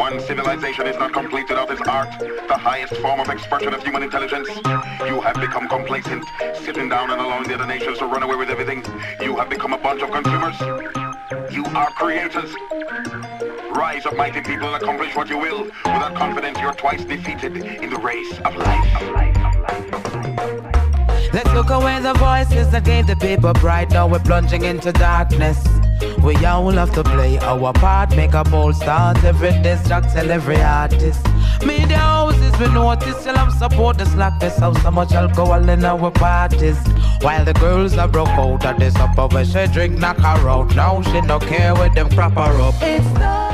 One civilization is not complete without its art, the highest form of expression of human intelligence. You have become complacent, sitting down and allowing the other nations to run away with everything. You have become a bunch of consumers. You are creators. Rise up, mighty people, and accomplish what you will. Without confidence, you're twice defeated in the race of life. Let's look away the voices that gave the people bright. Now we're plunging into darkness. We all have to play our part, make a bold start. Every distract, tell every artist. Media houses, we notice, still have support the slackness. How so much alcohol in our parties. While the girls are broke out of this upper where she drink, knock her out. Now she don't care with them crap her up. It's